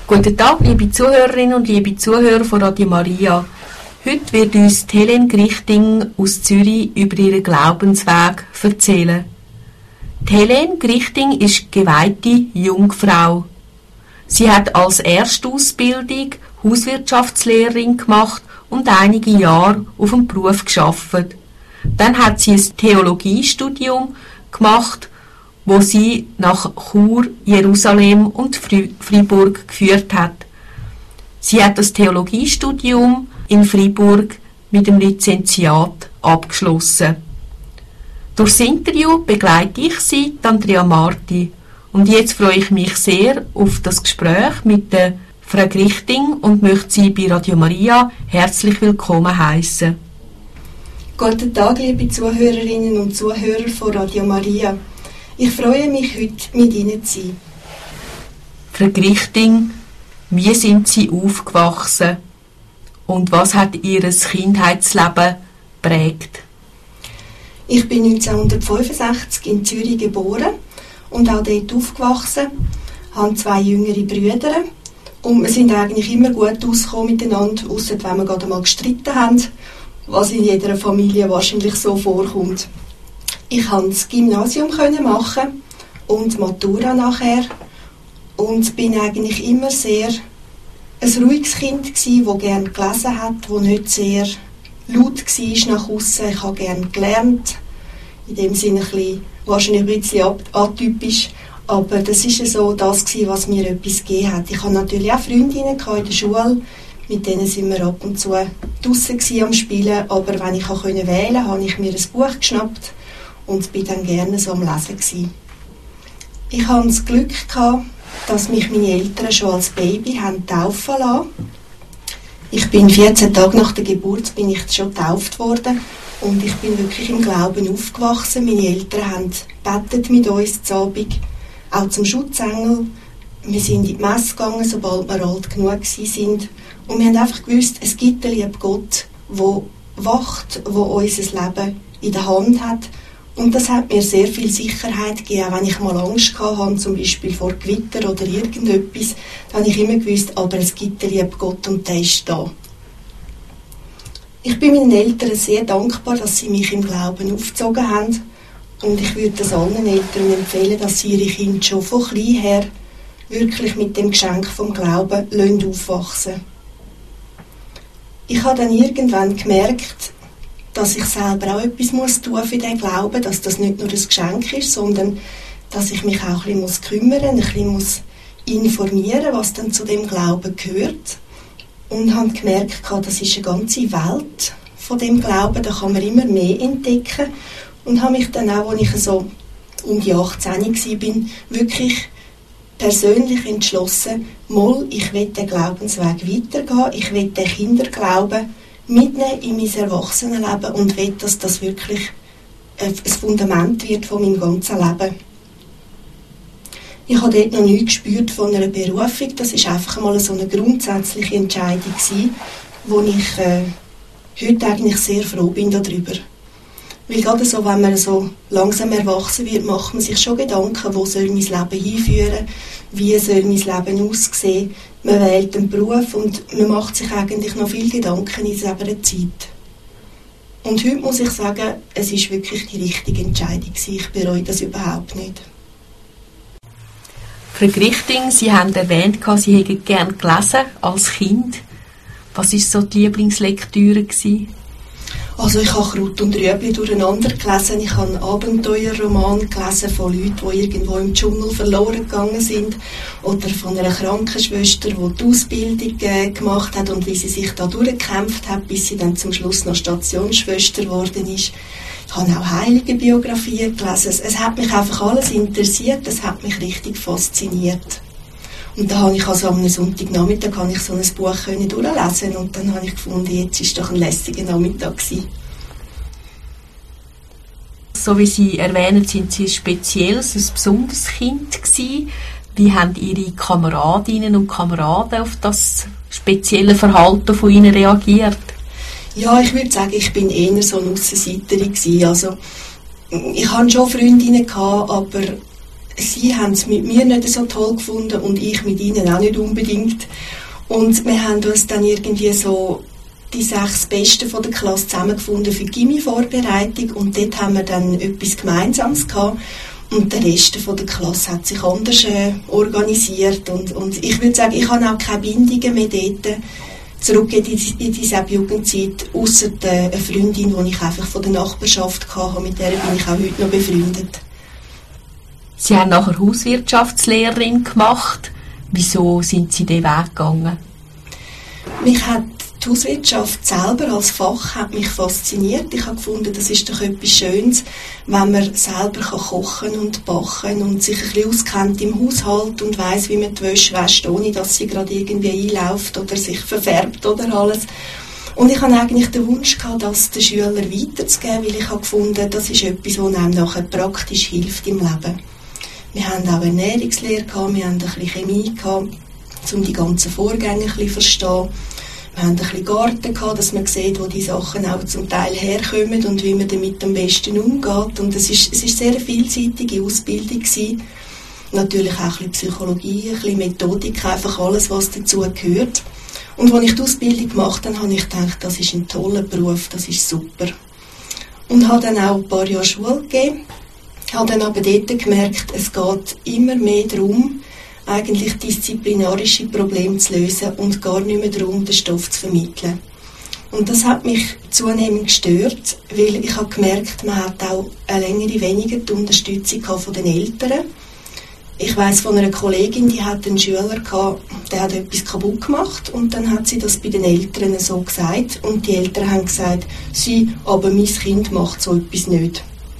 Guten Tag, liebe Zuhörerinnen und liebe Zuhörer von Radio Maria. Heute wird uns Helene Grichting aus Zürich über ihren Glaubensweg erzählen. Helene Grichting ist geweihte Jungfrau. Sie hat als Erstausbildung Hauswirtschaftslehrerin gemacht und einige Jahre auf dem Beruf gearbeitet. Dann hat sie ein Theologiestudium gemacht, wo sie nach Chur, Jerusalem und Freiburg geführt hat. Sie hat das Theologiestudium in Freiburg mit dem Lizenziat abgeschlossen. Durchs Interview begleite ich sie, Andrea Marti. Und jetzt freue ich mich sehr auf das Gespräch mit der Frau Grichting und möchte Sie bei Radio Maria herzlich willkommen heißen. Guten Tag, liebe Zuhörerinnen und Zuhörer von Radio Maria. Ich freue mich, heute mit Ihnen zu sein. Frau Grichting, wie sind Sie aufgewachsen und was hat Ihr Kindheitsleben geprägt? Ich bin 1965 in Zürich geboren und auch dort aufgewachsen, habe 2 jüngere Brüder und wir sind eigentlich immer gut ausgekommen miteinander, ausser wenn wir gerade mal gestritten haben, was in jeder Familie wahrscheinlich so vorkommt. Ich konnte das Gymnasium machen und die Matura nachher und bin eigentlich immer sehr ein ruhiges Kind gsi, das gerne gelesen hat, das nicht sehr laut war nach aussen. Ich habe gerne gelernt, in dem Sinne wahrscheinlich ein bisschen atypisch, aber das war so das gsi, was mir etwas gegeben hat. Ich hatte natürlich auch Freundinnen in der Schule, mit denen sind wir ab und zu draussen am Spielen, aber wenn ich wählen konnte, habe ich mir ein Buch geschnappt und bin dann gerne so am Lesen gewesen. Ich hatte das Glück gehabt, dass mich meine Eltern schon als Baby haben taufen lassen. Ich bin 14 Tage nach der Geburt bin ich schon getauft worden und ich bin wirklich im Glauben aufgewachsen. Meine Eltern haben gebetet mit uns zu Abend, auch zum Schutzengel. Wir sind in die Messe gegangen, sobald wir alt genug waren. Und wir haben einfach gewusst, es gibt einen lieben Gott, der wacht, der unser Leben in der Hand hat. Und das hat mir sehr viel Sicherheit gegeben, auch wenn ich mal Angst hatte, zum Beispiel vor Gewitter oder irgendetwas, dann habe ich immer gewusst, aber es gibt einen lieben Gott und der ist da. Ich bin meinen Eltern sehr dankbar, dass sie mich im Glauben aufgezogen haben. Und ich würde es allen Eltern empfehlen, dass sie ihre Kinder schon von klein her wirklich mit dem Geschenk vom Glauben aufwachsen. Ich habe dann irgendwann gemerkt, dass ich selber auch etwas tun muss für den Glauben, dass das nicht nur ein Geschenk ist, sondern dass ich mich auch ein bisschen kümmern muss, ein bisschen informieren, was dann zu dem Glauben gehört. Und habe gemerkt, das ist eine ganze Welt von dem Glauben, da kann man immer mehr entdecken. Und habe mich dann auch, als ich so um die 18 war, wirklich persönlich entschlossen, ich will den Glaubensweg weitergehen, ich will den Kinderglauben mitnehmen in mein Erwachsenenleben und will, dass das wirklich ein Fundament wird von meinem ganzen Leben. Ich habe dort noch nichts gespürt von einer Berufung, das war einfach mal so eine grundsätzliche Entscheidung gewesen, wo ich heute eigentlich sehr froh bin darüber. Weil gerade so, wenn man so langsam erwachsen wird, macht man sich schon Gedanken, wo soll mein Leben hinführen, wie soll mein Leben aussehen. Man wählt einen Beruf und man macht sich eigentlich noch viele Gedanken in dieser Zeit. Und heute muss ich sagen, es ist wirklich die richtige Entscheidung gewesen. Ich bereue das überhaupt nicht. Frau Grichting, Sie haben erwähnt, Sie hätten gerne gelesen als Kind. Was war so die Lieblingslektüre gewesen? Also ich habe Kraut und Rüebli durcheinander gelesen. Ich habe einen Abenteuerroman gelesen von Leuten, die irgendwo im Dschungel verloren gegangen sind. Oder von einer Krankenschwester, die Ausbildung gemacht hat und wie sie sich da durchgekämpft hat, bis sie dann zum Schluss noch Stationsschwester geworden ist. Ich habe auch Heiligenbiografien gelesen. Es hat mich einfach alles interessiert. Es hat mich richtig fasziniert. Und da habe ich also am Sonntagnachmittag so ein Buch durchlesen und dann habe ich gefunden, jetzt ist doch ein lässiger Nachmittag gewesen. So wie Sie erwähnen, sind Sie ein spezielles, ein besonderes Kind gewesen. Wie haben Ihre Kameradinnen und Kameraden auf das spezielle Verhalten von Ihnen reagiert? Ja, ich würde sagen, ich bin eher so eine Aussenseiterin gewesen. Also, ich hatte schon Freundinnen gehabt, aber sie haben es mit mir nicht so toll gefunden und ich mit ihnen auch nicht unbedingt. Und wir haben uns dann irgendwie so die 6 Besten von der Klasse zusammengefunden für die Gymi-Vorbereitung und dort haben wir dann etwas Gemeinsames gehabt. Und der Rest von der Klasse hat sich anders organisiert. Und ich würde sagen, ich habe auch keine Bindungen mehr dort zurück in diese Jugendzeit, ausser eine Freundin, die ich einfach von der Nachbarschaft hatte, mit der bin ich auch heute noch befreundet. Sie haben nachher Hauswirtschaftslehrerin gemacht. Wieso sind Sie diesen Weg gegangen? Mich hat die Hauswirtschaft selber als Fach hat mich fasziniert. Ich habe gefunden, das ist doch etwas Schönes, wenn man selber kochen und backen und sich ein bisschen auskennt im Haushalt und weiss, wie man die Wäsche wäscht, ohne dass sie gerade irgendwie einläuft oder sich verfärbt oder alles. Und ich hatte eigentlich den Wunsch gehabt, das den Schülern weiterzugeben, weil ich habe gefunden, das ist etwas, was einem nachher praktisch hilft im Leben. Wir haben auch Ernährungslehre gehabt, wir haben ein bisschen Chemie gehabt, um die ganzen Vorgänge ein bisschen zu verstehen. Wir haben ein bisschen Garten gehabt, dass man sieht, wo die Sachen auch zum Teil herkommen und wie man damit am besten umgeht. Und es ist sehr eine vielseitige Ausbildung gewesen. Natürlich auch ein bisschen Psychologie, ein bisschen Methodik, einfach alles, was dazu gehört. Und als ich die Ausbildung gemacht habe, habe ich gedacht, das ist ein toller Beruf, das ist super. Und habe dann auch ein paar Jahre Schule gegeben. Habe dann aber dort gemerkt, es geht immer mehr darum, eigentlich disziplinarische Probleme zu lösen und gar nicht mehr darum, den Stoff zu vermitteln. Und das hat mich zunehmend gestört, weil ich habe gemerkt, man hat auch eine längere weniger die Unterstützung von den Eltern. Ich weiss von einer Kollegin, die hat einen Schüler gehabt, der hat etwas kaputt gemacht und dann hat sie das bei den Eltern so gesagt und die Eltern haben gesagt, aber mein Kind macht so etwas nicht.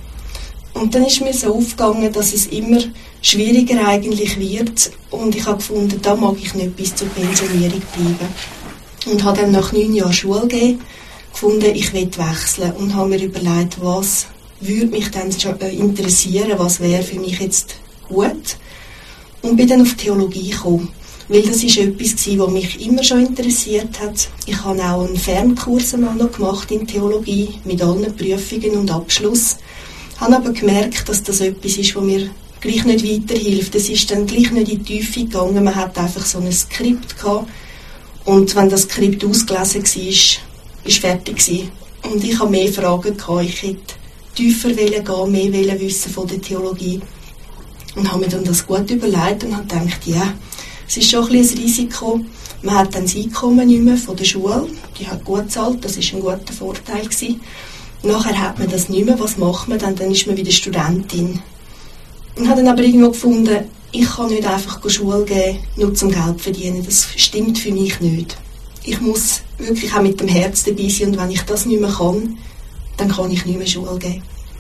Und dann ist mir so aufgegangen, dass es immer schwieriger eigentlich wird und ich habe gefunden, da mag ich nicht bis zur Pensionierung bleiben. Und habe dann nach 9 Jahren Schule gefunden, ich will wechseln und habe mir überlegt, was würde mich dann interessieren, was wäre für mich jetzt gut. Und bin dann auf Theologie gekommen, weil das ist etwas gewesen, was mich immer schon interessiert hat. Ich habe auch einen Fernkurs noch gemacht in Theologie mit allen Prüfungen und Abschluss. Habe aber gemerkt, dass das etwas ist, was mir gleich nicht weiterhilft. Es ist dann gleich nicht in die Tiefe gegangen. Man hat einfach so ein Skript gehabt. Und wenn das Skript ausgelesen war, ist fertig gewesen. Und ich habe mehr Fragen gehabt. Ich hätte tiefer gehen, mehr wissen von der Theologie. Und habe mir dann das gut überlegt und habe gedacht, ja, es ist schon ein bisschen ein Risiko. Man hat dann das Einkommen nicht mehr von der Schule. Die hat gut gezahlt, das war ein guter Vorteil gewesen. Nachher hat man das nicht mehr. Was macht man dann? Dann ist man wieder Studentin. Und habe dann aber irgendwo gefunden, ich kann nicht einfach Schule geben, nur zum Geld verdienen. Das stimmt für mich nicht. Ich muss wirklich auch mit dem Herz dabei sein und wenn ich das nicht mehr kann, dann kann ich nicht mehr Schule geben.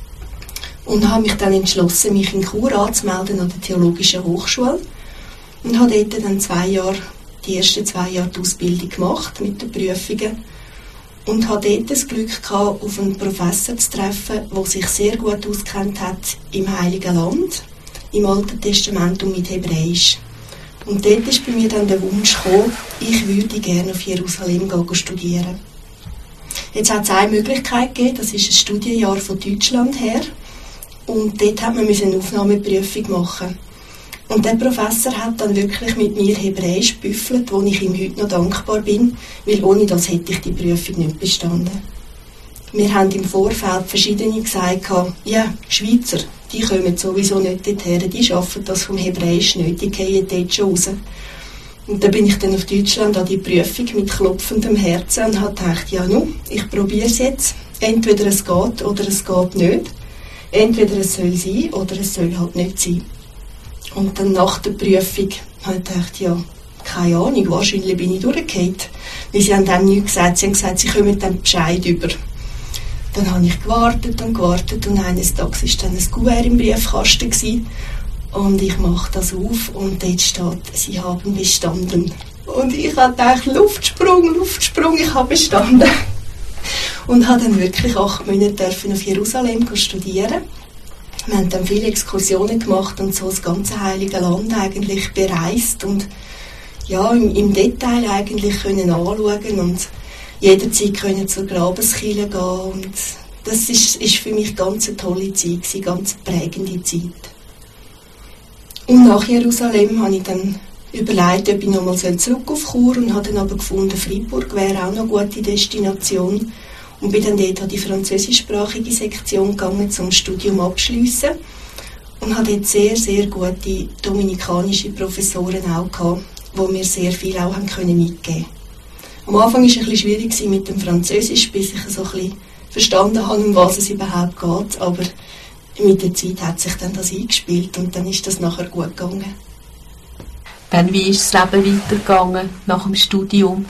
Und habe mich dann entschlossen, mich in Chur anzumelden an der Theologischen Hochschule und habe dort dann die ersten 2 Jahre die Ausbildung gemacht mit den Prüfungen. Und hatte dort das Glück gehabt, auf einen Professor zu treffen, der sich sehr gut auskennt hat im Heiligen Land, im Alten Testament und mit Hebräisch. Und dort ist bei mir dann der Wunsch gekommen, ich würde gerne auf Jerusalem studieren. Jetzt hat es eine Möglichkeit gegeben, das ist ein Studienjahr von Deutschland her. Und dort hat man eine Aufnahmeprüfung machen. Und der Professor hat dann wirklich mit mir Hebräisch gebüffelt, wo ich ihm heute noch dankbar bin, weil ohne das hätte ich die Prüfung nicht bestanden. Wir haben im Vorfeld verschiedene gesagt, ja, Schweizer, die kommen sowieso nicht dorthin, die schaffen das vom Hebräisch nicht, die gehen dort schon raus. Und dann bin ich dann auf Deutschland an die Prüfung mit klopfendem Herzen und habe gedacht, ja nun, ich probiere es jetzt. Entweder es geht oder es geht nicht. Entweder es soll sein oder es soll halt nicht sein. Und dann nach der Prüfung habe ich gedacht, ja, keine Ahnung, wahrscheinlich bin ich durchgefallen. Weil sie haben dann nichts gesagt, sie haben gesagt, sie kommen dann Bescheid über. Dann habe ich gewartet und eines Tages war dann ein Kuvert im Briefkasten gewesen. Und ich mache das auf und dort steht, sie haben bestanden. Und ich habe gedacht, Luftsprung, ich habe bestanden. Und habe dann wirklich 8 Monate auf Jerusalem studieren. Wir haben dann viele Exkursionen gemacht und so das ganze Heilige Land eigentlich bereist und ja, im Detail eigentlich können anschauen und jederzeit können zur Grabeskirche gehen und das ist für mich ganz eine tolle Zeit, eine ganz prägende Zeit. Und nach Jerusalem habe ich dann überlegt, ob ich nochmal zurück auf Chur und habe dann aber gefunden, Freiburg wäre auch noch eine gute Destination. Und bin dann dort an die französischsprachige Sektion gegangen, zum Studium abschliessen. Und habe dort sehr, sehr gute dominikanische Professoren auch gehabt, die mir sehr viel auch haben können mitgeben. Am Anfang war es ein bisschen schwierig mit dem Französisch, bis ich so ein bisschen verstanden habe, um was es überhaupt geht. Aber mit der Zeit hat sich dann das eingespielt und dann ist das nachher gut gegangen. Dann, wie ist das Leben weitergegangen nach dem Studium?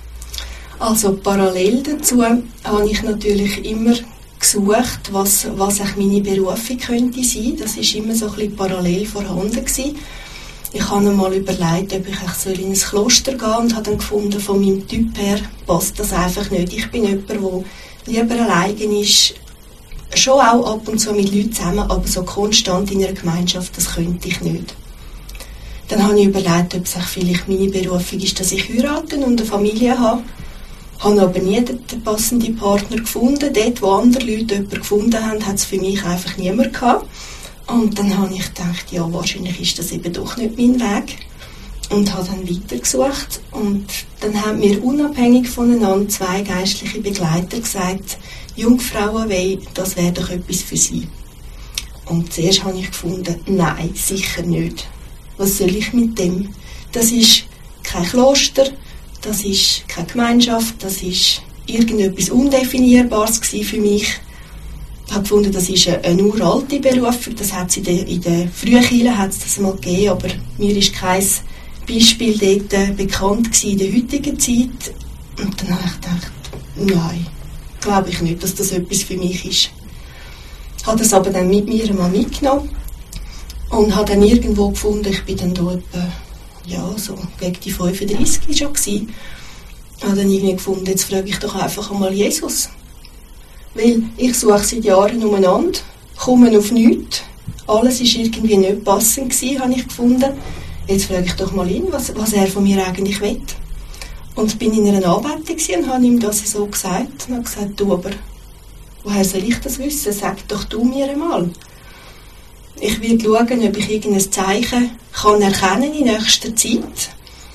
Also parallel dazu habe ich natürlich immer gesucht, was auch meine Berufung könnte sein. Das war immer so ein bisschen parallel vorhanden gewesen. Ich habe einmal überlegt, ob ich in ein Kloster gehen soll und habe dann gefunden, von meinem Typ her passt das einfach nicht. Ich bin jemand, der lieber alleine ist, schon auch ab und zu mit Leuten zusammen, aber so konstant in einer Gemeinschaft, das könnte ich nicht. Dann habe ich überlegt, ob es auch vielleicht meine Berufung ist, dass ich heirate und eine Familie habe. Habe aber nie den passenden Partner gefunden. Dort, wo andere Leute jemanden gefunden haben, hat es für mich einfach niemand gehabt. Und dann habe ich gedacht, ja, wahrscheinlich ist das eben doch nicht mein Weg. Und habe dann weitergesucht. Und dann haben mir unabhängig voneinander 2 geistliche Begleiter gesagt, Jungfrauenweihe, das wäre doch etwas für sie. Und zuerst habe ich gefunden, nein, sicher nicht. Was soll ich mit dem? Das ist kein Kloster, das ist keine Gemeinschaft, das ist irgendetwas Undefinierbares für mich. Ich habe gefunden, das ist eine uralte Berufung, das hat es in der Frühkirche hat's das mal gegeben, aber mir ist kein Beispiel dort bekannt gewesen in der heutigen Zeit. Und dann habe ich gedacht, nein, glaube ich nicht, dass das etwas für mich ist. Ich habe das aber dann mit mir mal mitgenommen und habe dann irgendwo gefunden, ich bin dann da etwa, so gegen die 35 schon gewesen. Ich habe dann irgendwie gefunden, jetzt frage ich doch einfach einmal Jesus. Weil ich suche seit Jahren umeinander, komme auf nichts. Alles war irgendwie nicht passend gewesen, habe ich gefunden. Jetzt frage ich doch mal ihn, was er von mir eigentlich will. Und bin in einer Anbetung und habe ihm das so gesagt. Und habe gesagt, du, aber woher soll ich das wissen? Sag doch du mir einmal. Ich werde schauen, ob ich irgendein Zeichen kann erkennen in nächster Zeit.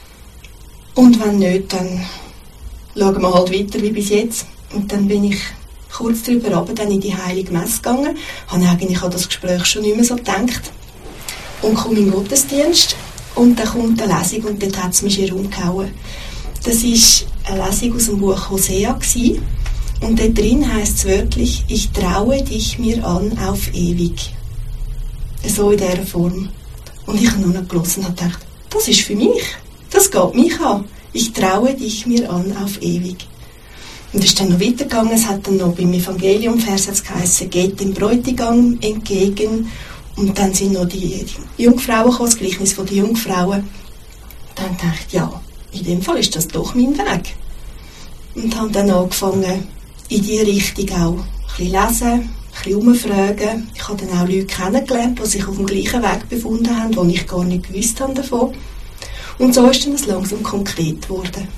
Und wenn nicht, dann schauen wir halt weiter wie bis jetzt. Und dann bin ich kurz darüber runter, dann in die Heilige Messe gegangen. Habe eigentlich an das Gespräch schon nicht mehr so gedacht. Und komme in den Gottesdienst und dann kommt eine Lesung und dort hat es mich hier umgehauen. Das war eine Lesung aus dem Buch Hosea gewesen. Und dort drin heisst es wörtlich, ich traue dich mir an auf ewig. So in dieser Form. Und ich habe nur noch gelesen und gedacht, das ist für mich. Das geht mich an. Ich traue dich mir an auf ewig. Und es ist dann noch weitergegangen. Es hat dann noch beim Evangelium-Vers geheißen, geht dem Bräutigam entgegen. Und dann sind noch die Jungfrauen gekommen, das Gleichnis von den Jungfrauen. Dann dachte ich, ja, in dem Fall ist das doch mein Weg. Und habe dann angefangen, in diese Richtung auch ein bisschen lesen, ein bisschen umfragen. Ich habe dann auch Leute kennengelernt, die sich auf dem gleichen Weg befunden haben, die ich gar nicht gewusst habe davon. Und so ist dann das langsam konkret geworden.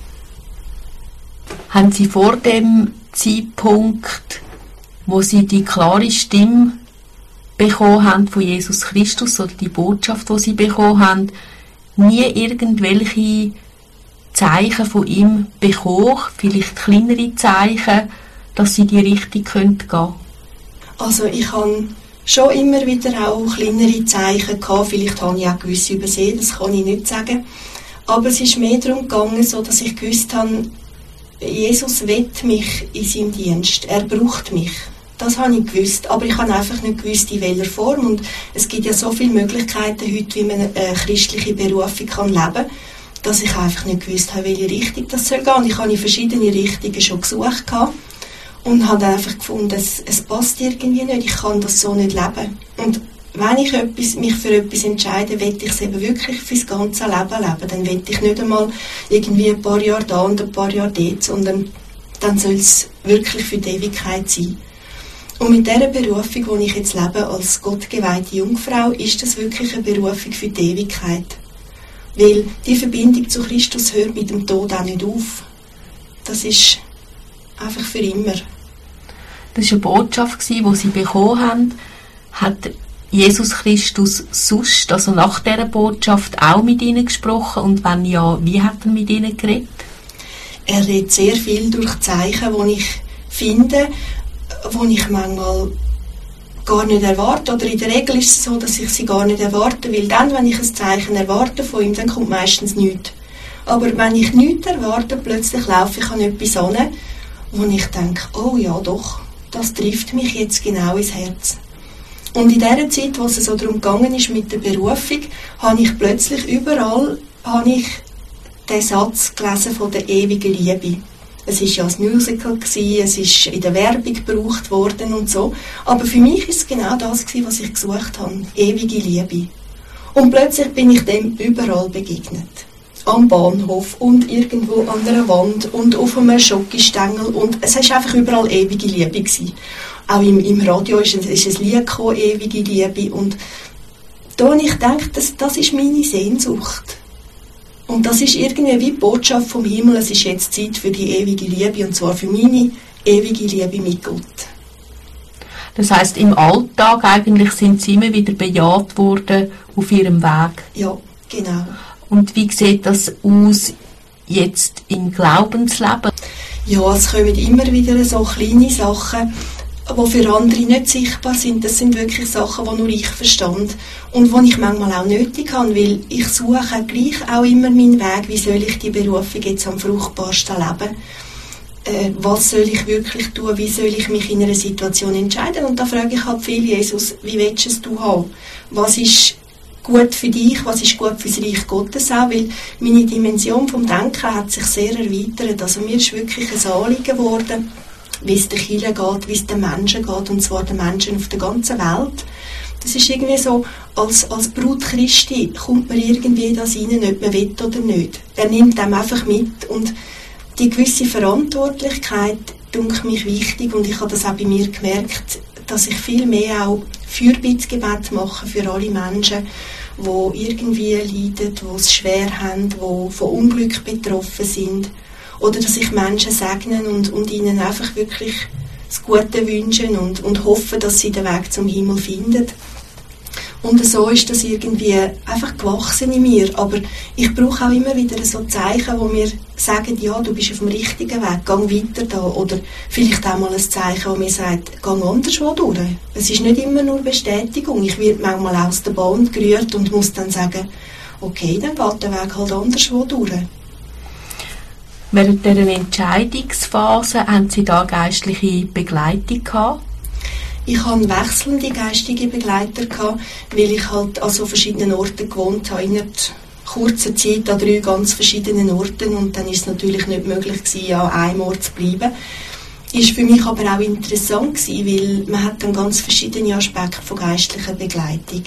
Haben Sie vor dem Zeitpunkt, wo Sie die klare Stimme bekommen haben von Jesus Christus oder die Botschaft, die Sie bekommen haben, nie irgendwelche Zeichen von ihm bekommen, vielleicht kleinere Zeichen, dass Sie die Richtung gehen können? Also ich habe schon immer wieder auch kleinere Zeichen gehabt, vielleicht habe ich auch gewisse übersehen, das kann ich nicht sagen. Aber es ist mehr darum gegangen, so dass ich gewusst habe, Jesus will mich in seinem Dienst, er braucht mich. Das habe ich gewusst, aber ich habe einfach nicht gewusst, in welcher Form. Und es gibt ja so viele Möglichkeiten heute, wie man eine christliche Berufung kann leben kann, dass ich einfach nicht gewusst habe, welche Richtung das soll gehen. Und ich habe in verschiedene Richtungen schon gesucht und habe einfach gefunden, es passt irgendwie nicht, ich kann das so nicht leben. Und wenn ich mich für etwas entscheide, will ich es eben wirklich fürs ganze Leben leben. Dann will ich nicht einmal irgendwie ein paar Jahre da und ein paar Jahre dort, sondern dann soll es wirklich für die Ewigkeit sein. Und mit dieser Berufung, die ich jetzt lebe, als gottgeweihte Jungfrau, ist das wirklich eine Berufung für die Ewigkeit. Weil die Verbindung zu Christus hört mit dem Tod auch nicht auf. Das ist einfach für immer. Das war eine Botschaft, die Sie bekommen haben. Hat Jesus Christus sonst, also nach dieser Botschaft, auch mit ihnen gesprochen? Und wenn ja, wie hat er mit ihnen geredet? Er redet sehr viel durch Zeichen, die ich finde, die ich manchmal gar nicht erwarte. Oder in der Regel ist es so, dass ich sie gar nicht erwarte, weil dann, wenn ich ein Zeichen erwarte von ihm, dann kommt meistens nichts. Aber wenn ich nichts erwarte, plötzlich laufe ich an etwas an, wo ich denke, oh ja doch, das trifft mich jetzt genau ins Herz. Und in der Zeit, wo es so darum gegangen ist mit der Berufung, habe ich plötzlich überall den Satz gelesen von der ewigen Liebe. Es war ja ein Musical, es ist in der Werbung gebraucht worden und so. Aber für mich war es genau das, was ich gesucht habe, ewige Liebe. Und plötzlich bin ich dem überall begegnet. Am Bahnhof und irgendwo an einer Wand und auf einem Schokostängel. Und es war einfach überall ewige Liebe gewesen. Auch im Radio ist ein Lied gekommen, ewige Liebe. Und da habe ich gedacht, das ist meine Sehnsucht. Und das ist irgendwie wie die Botschaft vom Himmel, es ist jetzt Zeit für die ewige Liebe, und zwar für meine ewige Liebe mit Gott. Das heisst, im Alltag eigentlich sind sie immer wieder bejaht worden auf ihrem Weg. Ja, genau. Und wie sieht das aus jetzt im Glaubensleben? Ja, es kommen immer wieder so kleine Sachen, die für andere nicht sichtbar sind. Das sind wirklich Sachen, die nur ich verstand und die ich manchmal auch nötig habe, weil ich suche gleich auch immer meinen Weg, wie soll ich die Berufung jetzt am fruchtbarsten leben. Was soll ich wirklich tun, wie soll ich mich in einer Situation entscheiden? Und da frage ich halt viel, Jesus, wie willst du es du haben? Was ist gut für dich, was ist gut für das Reich Gottes auch, weil meine Dimension vom Denken hat sich sehr erweitert. Also mir ist wirklich ein Anliegen geworden, wie es den Kirchen geht, wie es den Menschen geht, und zwar den Menschen auf der ganzen Welt. Das ist irgendwie so, als Brut Christi kommt man irgendwie das rein, ob man will oder nicht. Er nimmt dem einfach mit, und die gewisse Verantwortlichkeit dünkt mich wichtig, und ich habe das auch bei mir gemerkt, dass ich viel mehr auch Fürbittgebet mache für alle Menschen, die irgendwie leiden, die es schwer haben, die von Unglück betroffen sind. Oder dass ich Menschen segne und ihnen einfach wirklich das Gute wünschen und hoffen, dass sie den Weg zum Himmel finden. Und so ist das irgendwie einfach gewachsen in mir. Aber ich brauche auch immer wieder so Zeichen, die mir sagen, ja, du bist auf dem richtigen Weg, geh weiter da. Oder vielleicht auch mal ein Zeichen, das mir sagt, geh anderswo durch. Es ist nicht immer nur Bestätigung. Ich werde manchmal aus der Bahn gerührt und muss dann sagen, okay, dann geht der Weg halt anderswo durch. Während dieser Entscheidungsphase haben Sie da geistliche Begleitung gehabt? Ich hatte wechselnde geistige Begleiter gehabt, weil ich halt an so verschiedenen Orten gewohnt habe, in kurzer Zeit an 3 ganz verschiedenen Orten, und dann ist es natürlich nicht möglich gewesen, an einem Ort zu bleiben. Ist für mich aber auch interessant gewesen, weil man hat dann ganz verschiedene Aspekte von geistlicher Begleitung.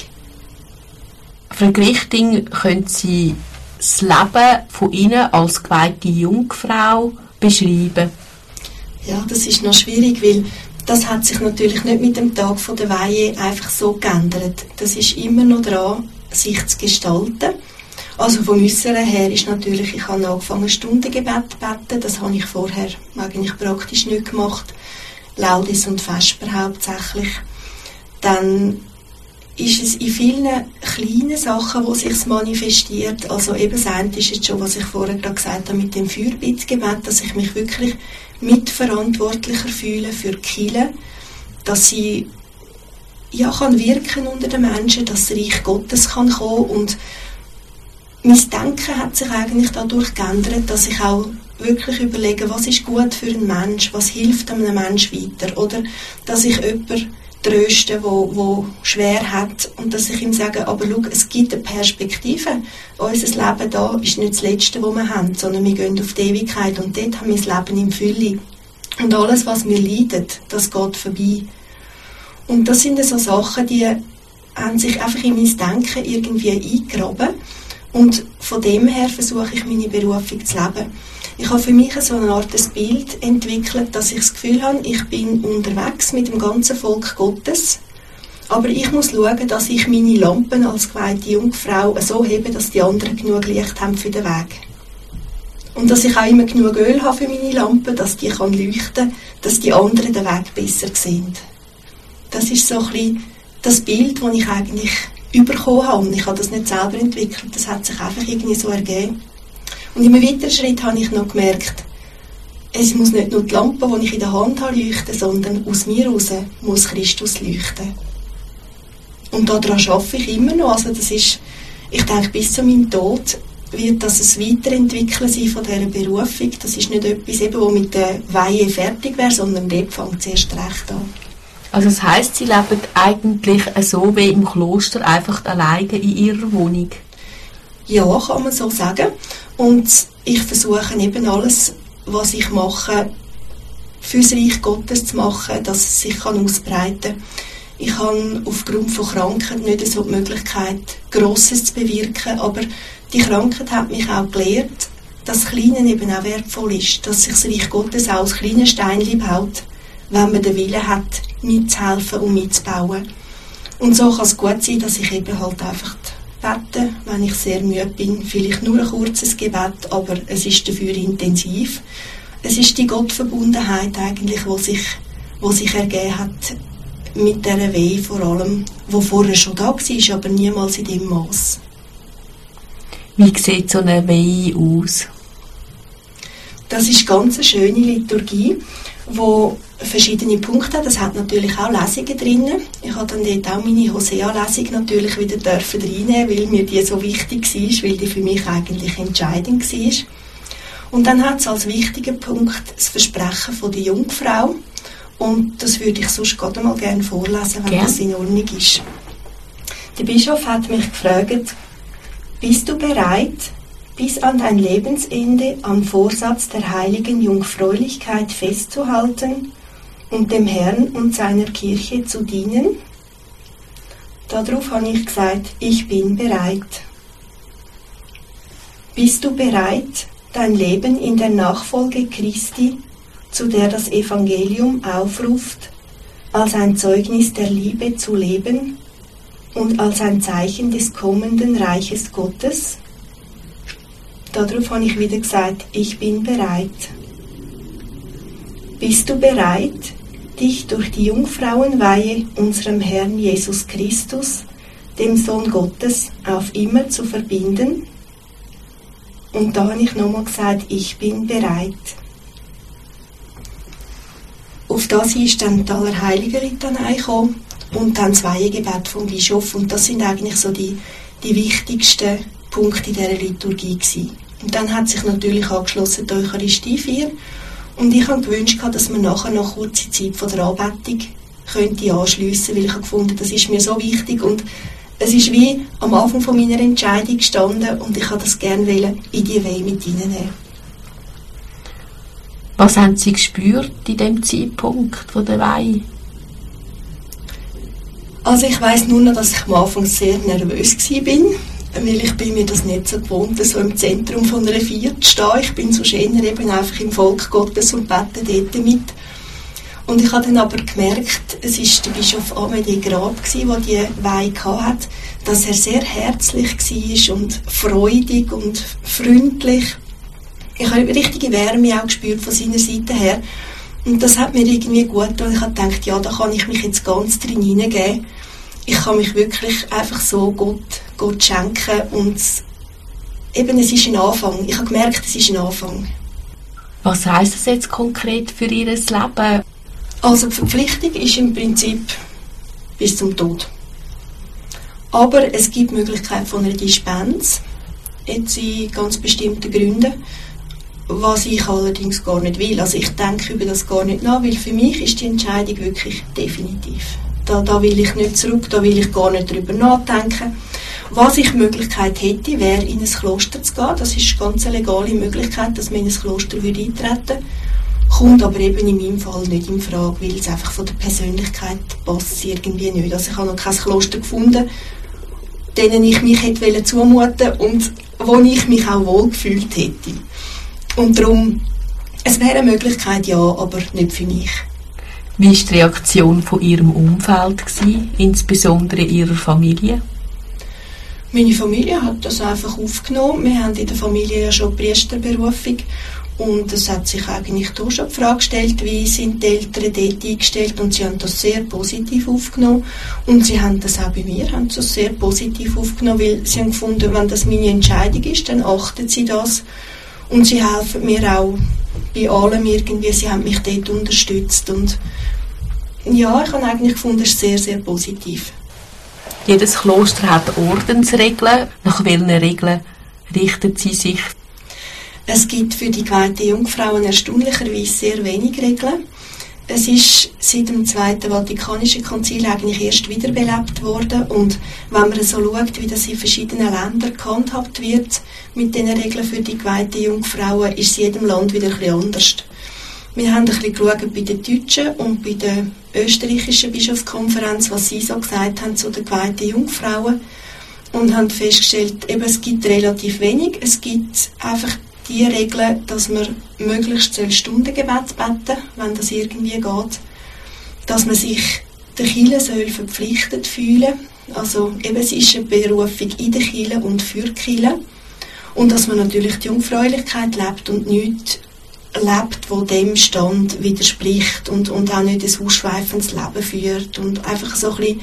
Frau Grichting, können Sie das Leben von Ihnen als geweihte Jungfrau beschreiben? Ja, das ist noch schwierig, weil das hat sich natürlich nicht mit dem Tag der Weihe einfach so geändert. Das ist immer noch dran, sich zu gestalten. Also vom Äußeren her ist natürlich, ich habe angefangen Stundengebet zu beten, das habe ich vorher eigentlich praktisch nicht gemacht. Laudes und Vesper hauptsächlich. Dann ist es in vielen kleinen Sachen, wo sich manifestiert. Also eben das eine ist jetzt schon, was ich vorher gerade gesagt habe, mit dem Fürbittgebet, dass ich mich wirklich mitverantwortlicher fühle für die Kirche, dass sie kann wirken unter den Menschen, dass das Reich Gottes kann kommen, und mein Denken hat sich eigentlich dadurch geändert, dass ich auch wirklich überlege, was ist gut für einen Mensch, was hilft einem Menschen weiter, oder dass ich jemanden tröste, der schwer hat, und dass ich ihm sage, aber schau, es gibt eine Perspektive. Unser Leben da ist nicht das Letzte, das wir haben, sondern wir gehen auf die Ewigkeit, und dort haben wir das Leben in Fülle. Und alles, was wir leiden, das geht vorbei. Und das sind so Sachen, die haben sich einfach in mein Denken irgendwie eingegraben, und von dem her versuche ich, meine Berufung zu leben. Ich habe für mich so eine Art Bild entwickelt, dass ich das Gefühl habe, ich bin unterwegs mit dem ganzen Volk Gottes, aber ich muss schauen, dass ich meine Lampen als geweihte Jungfrau so hebe, dass die anderen genug Licht haben für den Weg. Und dass ich auch immer genug Öl habe für meine Lampen, dass die kann leuchten, dass die anderen den Weg besser sehen. Das ist so ein bisschen das Bild, das ich eigentlich bekommen habe, und ich habe das nicht selber entwickelt, das hat sich einfach irgendwie so ergeben. Und im weiteren Schritt habe ich noch gemerkt, es muss nicht nur die Lampe, die ich in der Hand habe, leuchten, sondern aus mir heraus muss Christus leuchten. Und daran arbeite ich immer noch. Also das ist, ich denke, bis zu meinem Tod wird das ein Weiterentwickeln sein von dieser Berufung. Das ist nicht etwas, das mit der Weihe fertig wäre, sondern dort fängt es erst recht an. Also das heisst, Sie leben eigentlich so wie im Kloster, einfach alleine in Ihrer Wohnung? Ja, kann man so sagen. Und ich versuche eben alles, was ich mache, fürs Reich Gottes zu machen, dass es sich ausbreiten kann. Ich habe aufgrund von Krankheit nicht so die Möglichkeit, Grosses zu bewirken, aber die Krankheit hat mich auch gelehrt, dass Kleine eben auch wertvoll ist, dass sich das Reich Gottes auch als kleine Steinchen baut, wenn man den Willen hat, mitzuhelfen und mitzubauen. Und so kann es gut sein, dass ich eben halt einfach bete, wenn ich sehr müde bin. Vielleicht nur ein kurzes Gebet, aber es ist dafür intensiv. Es ist die Gottverbundenheit eigentlich, die sich ergeben hat mit dieser Weihe vor allem, die vorher schon da war, aber niemals in dem Maß. Wie sieht so eine Weihe aus? Das ist ganz eine schöne Liturgie, wo verschiedene Punkte hat. Das hat natürlich auch Lesungen drin. Ich habe dann dort auch meine Hosea-Lesung natürlich wieder reinnehmen, weil mir die so wichtig war, weil die für mich eigentlich entscheidend war. Und dann hat es als wichtigen Punkt das Versprechen von der Jungfrau. Und das würde ich sonst gerade mal gerne vorlesen, wenn das in Ordnung ist. Der Bischof hat mich gefragt: Bist du bereit, bis an dein Lebensende am Vorsatz der heiligen Jungfräulichkeit festzuhalten und dem Herrn und seiner Kirche zu dienen? Darauf habe ich gesagt: Ich bin bereit. Bist du bereit, dein Leben in der Nachfolge Christi, zu der das Evangelium aufruft, als ein Zeugnis der Liebe zu leben und als ein Zeichen des kommenden Reiches Gottes? Darauf habe ich wieder gesagt: Ich bin bereit. Bist du bereit, dich durch die Jungfrauenweihe unserem Herrn Jesus Christus, dem Sohn Gottes, auf immer zu verbinden? Und da habe ich nochmal gesagt: Ich bin bereit. Auf das ist dann die Allerheiligen-Litanei gekommen und dann das Weihegebet vom Bischof. Und das sind eigentlich so die wichtigsten Punkte in dieser Liturgie gewesen. Und dann hat sich natürlich angeschlossen die Eucharistiefeier. Und ich habe gewünscht, dass man nachher noch kurze Zeit von der Anbetung könnte anschliessen, weil ich habe gefunden, das ist mir so wichtig. Und es ist wie am Anfang von meiner Entscheidung gestanden und ich wollte das gerne in die Weihe mit reinnehmen. Was haben Sie gespürt in dem Zeitpunkt von der Weihe? Also ich weiss nur noch, dass ich am Anfang sehr nervös war, weil ich bin mir das nicht so gewohnt, so im Zentrum von einer Feier zu stehen. Ich bin so schöner eben einfach im Volk Gottes und bete dort mit. Und ich habe dann aber gemerkt, es war der Bischof Amédée Grab, der die Weihe hatte, dass er sehr herzlich war und freudig und freundlich. Ich habe eine richtige Wärme auch gespürt von seiner Seite her. Und das hat mir irgendwie gut getan. Ich habe gedacht, ja, da kann ich mich jetzt ganz drin hineingeben. Ich kann mich wirklich einfach so Gott schenken. Und eben, es ist ein Anfang. Ich habe gemerkt, es ist ein Anfang. Was heisst das jetzt konkret für Ihr Leben? Also die Verpflichtung ist im Prinzip bis zum Tod. Aber es gibt die Möglichkeit von einer Dispens, jetzt in ganz bestimmten Gründen, was ich allerdings gar nicht will. Also ich denke über das gar nicht nach, weil für mich ist die Entscheidung wirklich definitiv. Da will ich nicht zurück, da will ich gar nicht drüber nachdenken. Was ich die Möglichkeit hätte, wäre in ein Kloster zu gehen. Das ist eine ganz legale Möglichkeit, dass man in ein Kloster eintreten würde. Kommt aber eben in meinem Fall nicht in Frage, weil es einfach von der Persönlichkeit passt irgendwie nicht. Also ich habe noch kein Kloster gefunden, denen ich mich hätte zumuten und wo ich mich auch wohl gefühlt hätte. Und darum, es wäre eine Möglichkeit, ja, aber nicht für mich. Wie war die Reaktion von Ihrem Umfeld, insbesondere Ihrer Familie? Meine Familie hat das einfach aufgenommen. Wir haben in der Familie ja schon Priesterberufung und es hat sich eigentlich da schon die Frage gestellt, wie sind die Eltern dort eingestellt, und sie haben das sehr positiv aufgenommen und sie haben das auch bei mir sehr positiv aufgenommen, weil sie haben gefunden, wenn das meine Entscheidung ist, dann achten sie das und sie helfen mir auch bei allem irgendwie, sie haben mich dort unterstützt und ja, ich habe eigentlich gefunden, es ist sehr, sehr positiv. Jedes Kloster hat Ordensregeln. Nach welchen Regeln richtet sie sich? Es gibt für die geweihten Jungfrauen erstaunlicherweise sehr wenig Regeln. Es ist seit dem Zweiten Vatikanischen Konzil eigentlich erst wiederbelebt worden und wenn man so schaut, wie das in verschiedenen Ländern gehandhabt wird mit den Regeln für die geweihten Jungfrauen, ist es in jedem Land wieder ein bisschen anders. Wir haben ein bisschen geschaut bei den Deutschen und bei der österreichischen Bischofskonferenz, was sie so gesagt haben zu den geweihten Jungfrauen und haben festgestellt, eben, es gibt relativ wenig. Es gibt einfach die Regel, dass man möglichst Stundengebet beten, wenn das irgendwie geht, dass man sich der Kirche soll verpflichtet fühlen, also eben es ist eine Berufung in der Kirche und für die Kirche und dass man natürlich die Jungfräulichkeit lebt und nichts lebt, wo dem Stand widerspricht und auch nicht ein ausschweifendes Leben führt und einfach so ein bisschen,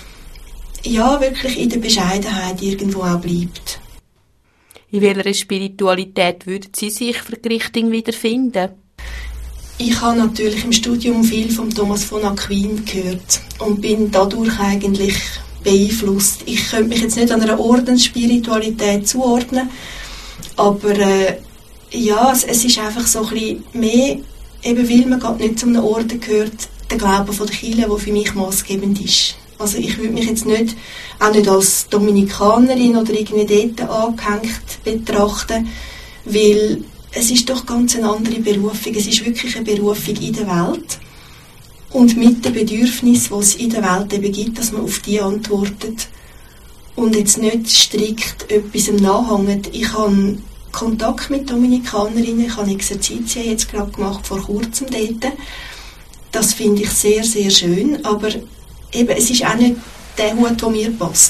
ja, wirklich in der Bescheidenheit irgendwo auch bleibt. In welcher Spiritualität würden Sie sich für die Richtung wiederfinden? Ich habe natürlich im Studium viel von Thomas von Aquin gehört und bin dadurch eigentlich beeinflusst. Ich könnte mich jetzt nicht an einer Ordensspiritualität zuordnen, aber ja, es ist einfach so ein bisschen mehr, eben weil man gerade nicht zu einem Orden gehört, der Glaube von der Kirche, der für mich maßgebend ist. Also ich würde mich jetzt nicht, auch nicht als Dominikanerin oder irgendwie dort angehängt betrachten, weil es ist doch ganz eine andere Berufung. Es ist wirklich eine Berufung in der Welt und mit den Bedürfnissen, die es in der Welt eben gibt, dass man auf die antwortet und jetzt nicht strikt etwas nachhängt. Ich habe Kontakt mit Dominikanerinnen, ich habe Exerzitien jetzt gerade gemacht, vor kurzem dort. Das finde ich sehr, sehr schön, aber eben, es ist auch nicht der Hut, der mir passt.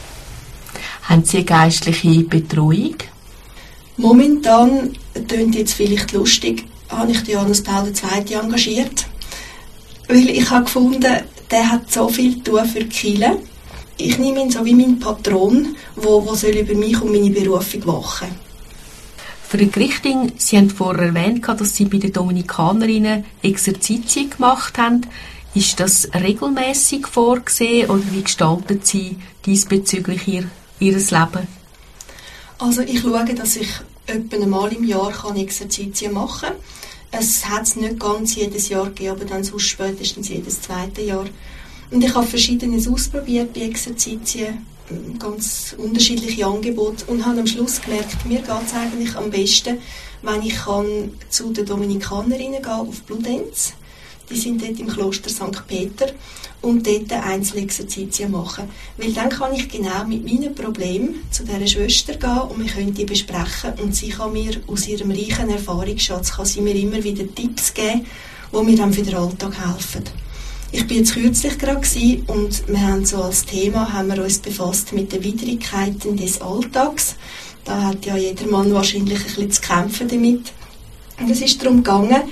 Haben Sie eine geistliche Betreuung? Momentan, klingt jetzt vielleicht lustig, habe ich den Johannes Paul II. Engagiert, weil ich habe gefunden, der hat so viel zu tun für die Kirche. Ich nehme ihn so wie mein Patron, der soll über mich und meine Berufung wachen. Für die Richtung, Sie haben vorher erwähnt, dass Sie bei den Dominikanerinnen Exerzitien gemacht haben. Ist das regelmäßig vorgesehen oder wie gestalten Sie diesbezüglich Ihr Leben? Also ich schaue, dass ich etwa einmal im Jahr Exerzitien machen kann. Es hat es nicht ganz jedes Jahr gegeben, aber dann sonst spätestens jedes zweite Jahr. Und ich habe Verschiedenes ausprobiert bei Exerzitien, ganz unterschiedliche Angebote und habe am Schluss gemerkt, mir geht es eigentlich am besten, wenn ich zu den Dominikanerinnen gehen auf Bludenz. Die sind dort im Kloster St. Peter und dort Einzelexerzitien machen. Weil dann kann ich genau mit meinen Problemen zu dieser Schwester gehen und wir können die besprechen und sie kann mir aus ihrem reichen Erfahrungsschatz kann sie mir immer wieder Tipps geben, die mir dann für den Alltag helfen. Ich war jetzt kürzlich gerade und wir haben so als Thema haben wir uns befasst mit den Widrigkeiten des Alltags. Da hat ja jeder Mann wahrscheinlich ein bisschen zu kämpfen damit. Und es ist darum gegangen,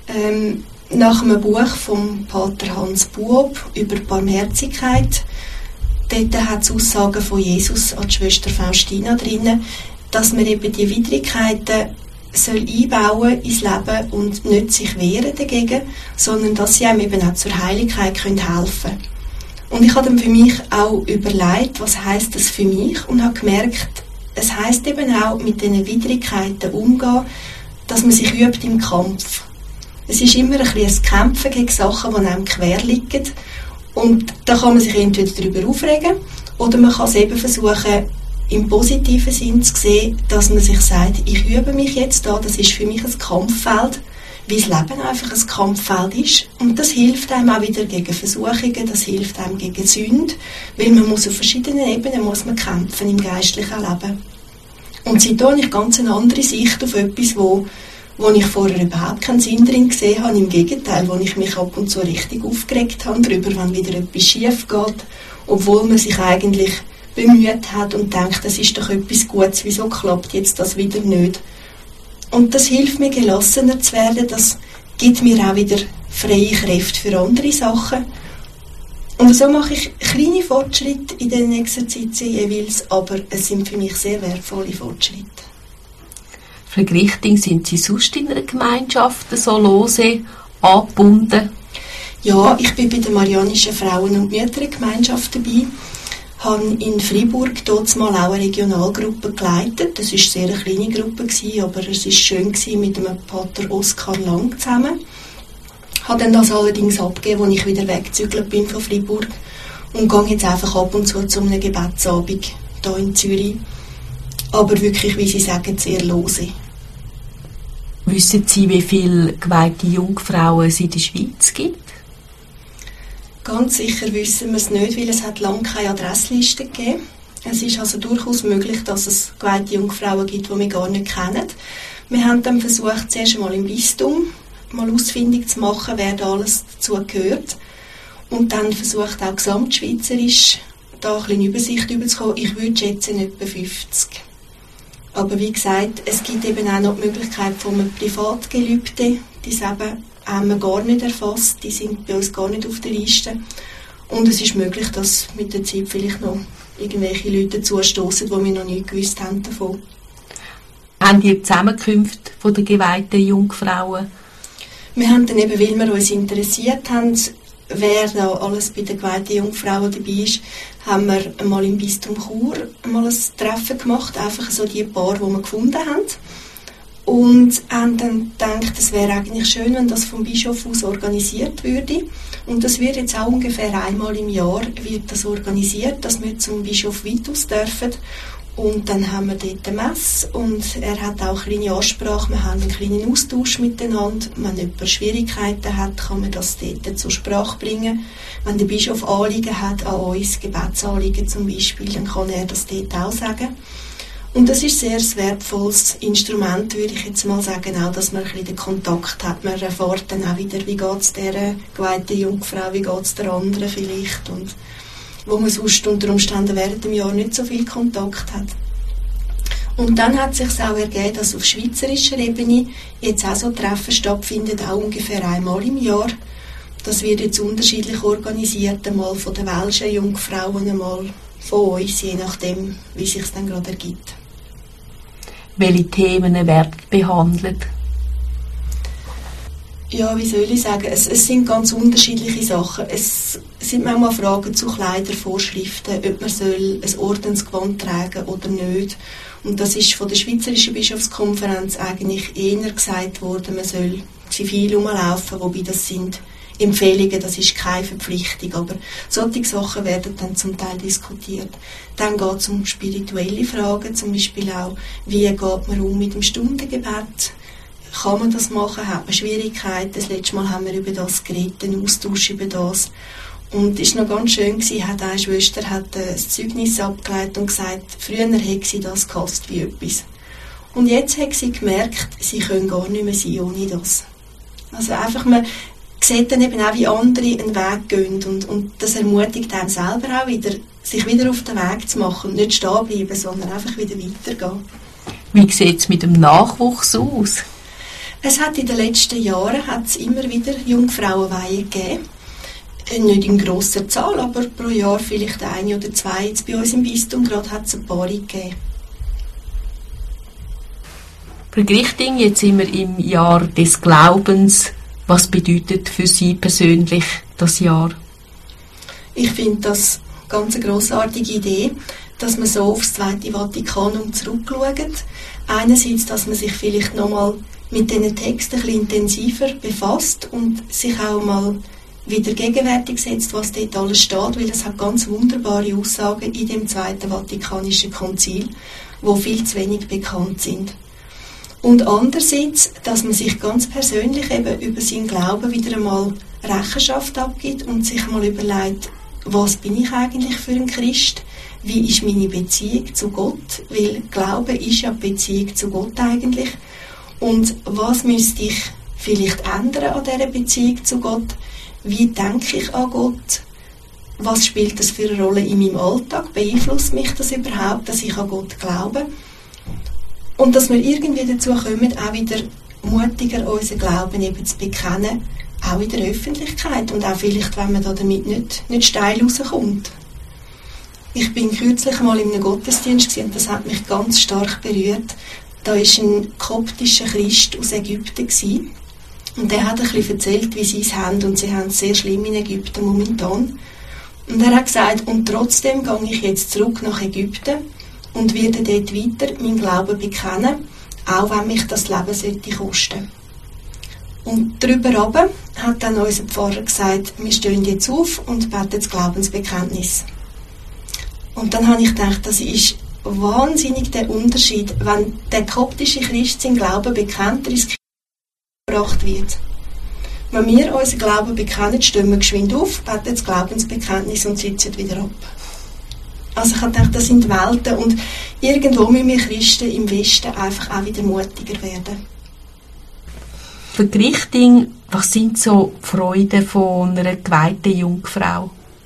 nach einem Buch vom Pater Hans Buob über Barmherzigkeit. Dort hat es Aussagen von Jesus an die Schwester Faustina drin, dass man eben die Widrigkeiten soll einbauen ins Leben und nicht sich wehren dagegen, sondern dass sie einem eben auch zur Heiligkeit helfen können. Und ich habe dann für mich auch überlegt, was heisst das für mich und habe gemerkt, es heisst eben auch mit diesen Widrigkeiten umgehen, dass man sich übt im Kampf. Es ist immer ein bisschen ein Kämpfen gegen Sachen, die einem quer liegen. Und da kann man sich entweder darüber aufregen oder man kann es eben versuchen, im positiven Sinn zu sehen, dass man sich sagt, ich übe mich jetzt da, das ist für mich ein Kampffeld, wie das Leben einfach ein Kampffeld ist. Und das hilft einem auch wieder gegen Versuchungen, das hilft einem gegen Sünde, weil man muss auf verschiedenen Ebenen muss man kämpfen im geistlichen Leben. Und seitdem habe ich ganz eine andere Sicht auf etwas, wo ich vorher überhaupt keinen Sinn drin gesehen habe. Im Gegenteil, wo ich mich ab und zu richtig aufgeregt habe darüber, wenn wieder etwas schief geht, obwohl man sich eigentlich bemüht hat und denkt, das ist doch etwas Gutes, wieso klappt jetzt das wieder nicht? Und das hilft mir, gelassener zu werden, das gibt mir auch wieder freie Kräfte für andere Sachen. Und so mache ich kleine Fortschritte in den Exerzitien jeweils, aber es sind für mich sehr wertvolle Fortschritte. Frau Grichting, sind Sie sonst in einer Gemeinschaft so lose angebunden? Ja, ich bin bei der Marianischen Frauen- und Müttergemeinschaft dabei, habe in Freiburg dort mal auch eine Regionalgruppe geleitet. Das war eine sehr kleine Gruppe, aber es war schön mit dem Pater Oskar Lang zusammen. Ich habe dann das allerdings abgegeben, als ich wieder weggezügelt bin von Freiburg und gehe jetzt einfach ab und zu einem Gebetsabend hier in Zürich. Aber wirklich, wie Sie sagen, sehr lose. Wissen Sie, wie viele geweihte Jungfrauen es in der Schweiz gibt? Ganz sicher wissen wir es nicht, weil es hat lange keine Adressliste gegeben. Es ist also durchaus möglich, dass es geweihte Jungfrauen gibt, die wir gar nicht kennen. Wir haben dann versucht, zuerst einmal im Bistum mal ausfindig zu machen, wer da alles dazu gehört. Und dann versucht auch gesamtschweizerisch da ein bisschen Übersicht überzukommen. Ich würde schätzen, etwa 50. Aber wie gesagt, es gibt eben auch noch die Möglichkeit von einem Privatgelübde. Die haben wir gar nicht erfasst, die sind bei uns gar nicht auf der Liste. Und es ist möglich, dass mit der Zeit vielleicht noch irgendwelche Leute dazustossen, die wir noch nicht gewusst haben davon. Haben die Zusammenkünfte von der geweihten Jungfrauen? Wir haben dann eben, weil wir uns interessiert haben, wer da alles bei den geweihten Jungfrauen dabei ist, haben wir einmal im Bistum Chur einmal ein Treffen gemacht, einfach so die paar, die wir gefunden haben. Und haben dann gedacht, es wäre eigentlich schön, wenn das vom Bischof aus organisiert würde. Und das wird jetzt auch ungefähr einmal im Jahr wird das organisiert, dass wir zum Bischof Vitus dürfen. Und dann haben wir dort eine Messe und er hat auch eine kleine Ansprache, wir haben einen kleinen Austausch miteinander. Wenn jemand Schwierigkeiten hat, kann man das dort zur Sprache bringen. Wenn der Bischof Anliegen hat an uns, Gebetsanliegen zum Beispiel, dann kann er das dort auch sagen. Und das ist sehr ein wertvolles Instrument, würde ich jetzt mal sagen, auch, dass man ein bisschen den Kontakt hat. Man erfährt dann auch wieder, wie geht es der geweihten Jungfrau, wie geht es der anderen vielleicht, und wo man sonst unter Umständen während dem Jahr nicht so viel Kontakt hat. Und dann hat es sich auch ergeben, dass auf schweizerischer Ebene jetzt auch so Treffen stattfinden, auch ungefähr einmal im Jahr. Das wird jetzt unterschiedlich organisiert, einmal von den welschen Jungfrauen, einmal von uns, je nachdem, wie es sich dann gerade ergibt. Welche Themen werden behandelt? Ja, wie soll ich sagen, es sind ganz unterschiedliche Sachen. Es sind manchmal Fragen zu Kleidervorschriften, ob man ein Ordensgewand tragen oder nicht. Und das ist von der Schweizerischen Bischofskonferenz eigentlich eher gesagt worden, man soll zivil rumlaufen, wobei das sind Empfehlungen, das ist keine Verpflichtung, aber solche Sachen werden dann zum Teil diskutiert. Dann geht es um spirituelle Fragen, zum Beispiel auch, wie geht man um mit dem Stundengebet? Kann man das machen? Hat man Schwierigkeiten? Das letzte Mal haben wir über das geredet, einen Austausch über das. Und es war noch ganz schön, eine Schwester hat das Zeugnis abgelegt und gesagt, früher hätte sie das gehasst wie etwas. Und jetzt hat sie gemerkt, sie können gar nicht mehr sein ohne das. Also einfach, man sieht dann eben auch, wie andere einen Weg gehen und das ermutigt einem selber auch wieder, sich wieder auf den Weg zu machen und nicht stehen bleiben, sondern einfach wieder weitergehen. Wie sieht es mit dem Nachwuchs aus? Es hat in den letzten Jahren immer wieder Jungfrauenweihen gegeben. Nicht in grosser Zahl, aber pro Jahr vielleicht eine oder zwei. Jetzt bei uns im Bistum gerade hat es ein paar gegeben. Frau Grichting, jetzt sind wir im Jahr des Glaubens. Was bedeutet für Sie persönlich das Jahr? Ich finde das ganz eine grossartige Idee, dass man so aufs Zweite Vatikanum zurückschaut. Einerseits, dass man sich vielleicht nochmal mit diesen Texten ein bisschen intensiver befasst und sich auch mal wieder gegenwärtig setzt, was dort alles steht, weil es hat ganz wunderbare Aussagen in dem Zweiten Vatikanischen Konzil, die viel zu wenig bekannt sind. Und andererseits, dass man sich ganz persönlich eben über seinen Glauben wieder einmal Rechenschaft abgibt und sich mal überlegt, was bin ich eigentlich für ein Christ? Wie ist meine Beziehung zu Gott? Weil Glaube ist ja die Beziehung zu Gott eigentlich. Und was müsste ich vielleicht ändern an dieser Beziehung zu Gott? Wie denke ich an Gott? was spielt das für eine Rolle in meinem Alltag? Beeinflusst mich das überhaupt, dass ich an Gott glaube? Und dass wir irgendwie dazu kommen, auch wieder mutiger unseren Glauben eben zu bekennen, auch in der Öffentlichkeit und auch vielleicht, wenn man da damit nicht steil rauskommt. Ich bin kürzlich mal in einem Gottesdienst gewesen, und das hat mich ganz stark berührt. Da war ein koptischer Christ aus Ägypten gewesen, und der hat ein bisschen erzählt, wie sie es haben, und sie haben es sehr schlimm in Ägypten momentan. Und er hat gesagt, und trotzdem gehe ich jetzt zurück nach Ägypten und werde dort weiter meinen Glauben bekennen, auch wenn mich das Leben sollte kosten. Und darüber runter hat dann unser Pfarrer gesagt, wir stehen jetzt auf und beten das Glaubensbekenntnis. Und dann habe ich gedacht, das ist wahnsinnig der Unterschied, wenn der koptische Christ seinen Glauben bekennt, der ins Kirche gebracht wird. Wenn wir unseren Glauben bekennen, stehen wir geschwind auf, beten das Glaubensbekenntnis und sitzen wieder ab. Also ich habe gedacht, das sind Welten und irgendwo müssen wir Christen im Westen einfach auch wieder mutiger werden. Für die Richtung, was sind so die Freuden von einer geweihten Jungfrau?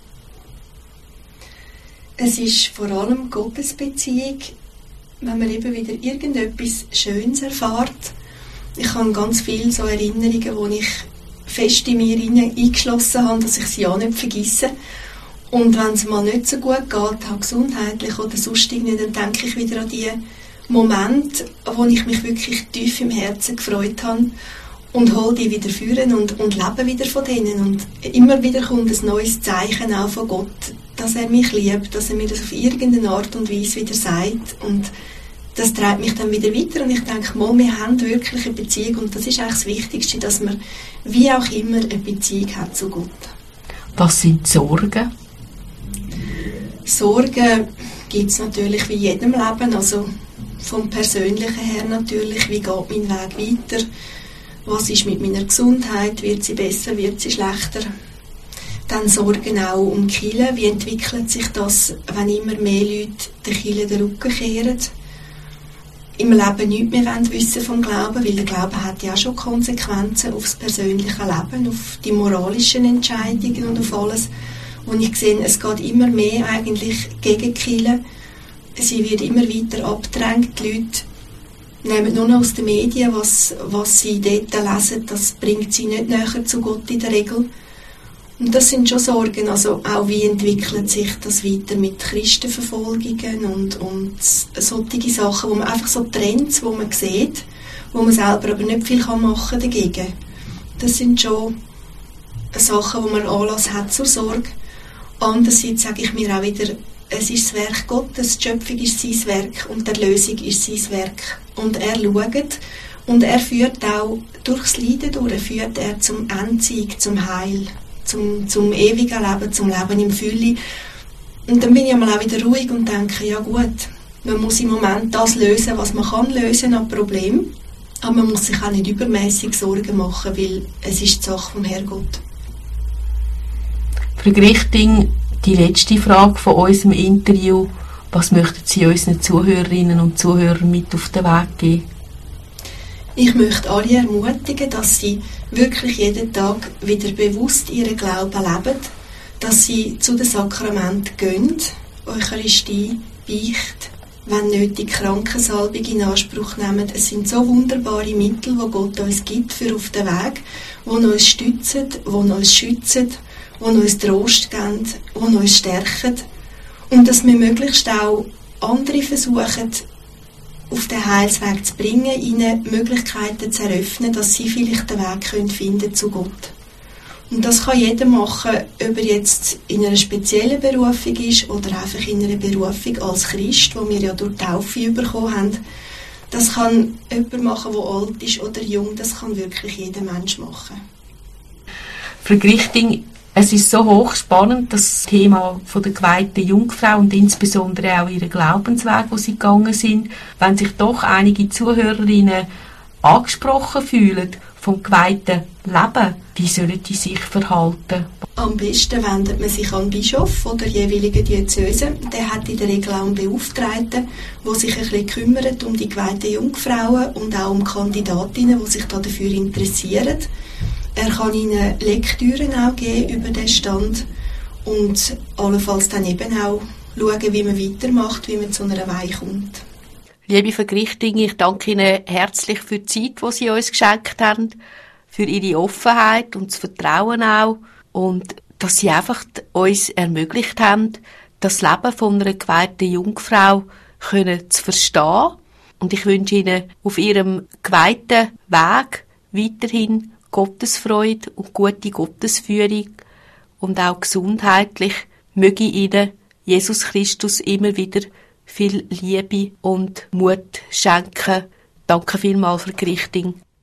Es ist vor allem Gottesbeziehung, wenn man eben wieder irgendetwas Schönes erfährt. Ich habe ganz viele so Erinnerungen, wo ich fest in mir eingeschlossen habe, dass ich sie auch nicht vergesse. Und wenn es mal nicht so gut geht, auch gesundheitlich oder sonst irgendwie, dann denke ich wieder an die Momente, wo ich mich wirklich tief im Herzen gefreut habe und hole die wieder führen und lebe wieder von denen. Und immer wieder kommt ein neues Zeichen auch von Gott, dass er mich liebt, dass er mir das auf irgendeine Art und Weise wieder sagt. Und das treibt mich dann wieder weiter und ich denke, mal, wir haben wirklich eine Beziehung und das ist eigentlich das Wichtigste, dass man wie auch immer eine Beziehung hat zu Gott. Was sind die Sorgen? Sorgen gibt es natürlich wie in jedem Leben, also vom Persönlichen her natürlich, wie geht mein Weg weiter, was ist mit meiner Gesundheit, wird sie besser, wird sie schlechter. Dann Sorgen auch um die Kirche, wie entwickelt sich das, wenn immer mehr Leute der Kirche den Rücken kehren. Im Leben nichts mehr wissen vom Glauben, weil der Glaube hat ja auch schon Konsequenzen auf das persönliche Leben, auf die moralischen Entscheidungen und auf alles. Und ich sehe, es geht immer mehr eigentlich gegen die Kirche. Sie wird immer weiter abgedrängt. Die Leute nehmen nur noch aus den Medien, was sie dort lesen. Das bringt sie nicht näher zu Gott in der Regel. Und das sind schon Sorgen. Also auch wie entwickelt sich das weiter mit Christenverfolgungen und solche Sachen, wo man einfach so Trends, wo man sieht, wo man selber aber nicht viel machen kann dagegen. Das sind schon Sachen, wo man Anlass hat zur Sorge. Andererseits sage ich mir auch wieder, es ist das Werk Gottes, die Schöpfung ist sein Werk und die Erlösung ist sein Werk. Und er schaut und er führt auch durchs Leiden durch, führt er zum Endsieg, zum Heil, zum ewigen Leben, zum Leben im Fülle. Und dann bin ich einmal auch wieder ruhig und denke, ja gut, man muss im Moment das lösen, was man kann lösen an Problemen, aber man muss sich auch nicht übermäßig Sorgen machen, weil es ist die Sache vom Herrgott. Frau Grichting, die letzte Frage von unserem Interview. Was möchten Sie unseren Zuhörerinnen und Zuhörern mit auf den Weg geben? Ich möchte alle ermutigen, dass sie wirklich jeden Tag wieder bewusst ihren Glauben leben, dass sie zu den Sakramenten gehen, Eucharistie, Beicht, wenn nötig Krankensalbung in Anspruch nehmen. Es sind so wunderbare Mittel, die Gott uns gibt für auf den Weg, die uns stützen, die uns schützen, die uns Trost geben, die uns stärken. Und dass wir möglichst auch andere versuchen, auf den Heilsweg zu bringen, ihnen Möglichkeiten zu eröffnen, dass sie vielleicht den Weg finden können zu Gott. Und das kann jeder machen, ob er jetzt in einer speziellen Berufung ist oder einfach in einer Berufung als Christ, die wir ja durch die Taufe bekommen haben. Das kann jemand machen, der alt ist oder jung, das kann wirklich jeder Mensch machen. Frau Grichting, es ist so hochspannend, das Thema von der geweihten Jungfrau und insbesondere auch ihren Glaubensweg, wo sie gegangen sind. Wenn sich doch einige Zuhörerinnen angesprochen fühlen vom geweihten Leben, wie sollen die sich verhalten? Am besten wendet man sich an den Bischof oder jeweilige Diözese. Der hat in der Regel auch einen Beauftragten, der sich ein bisschen kümmert um die geweihten Jungfrauen und auch um Kandidatinnen, die sich dafür interessieren. Er kann ihnen Lektüren auch geben über den Stand und allenfalls dann eben auch schauen, wie man weitermacht, wie man zu einer Weihe kommt. Liebe Vergrichting, ich danke Ihnen herzlich für die Zeit, die Sie uns geschenkt haben, für Ihre Offenheit und das Vertrauen auch und dass Sie einfach uns ermöglicht haben, das Leben von einer geweihten Jungfrau zu verstehen. Und ich wünsche Ihnen auf Ihrem geweihten Weg weiterhin Gottesfreude und gute Gottesführung und auch gesundheitlich möge Ihnen Jesus Christus immer wieder viel Liebe und Mut schenken. Danke vielmals, Vergrichting.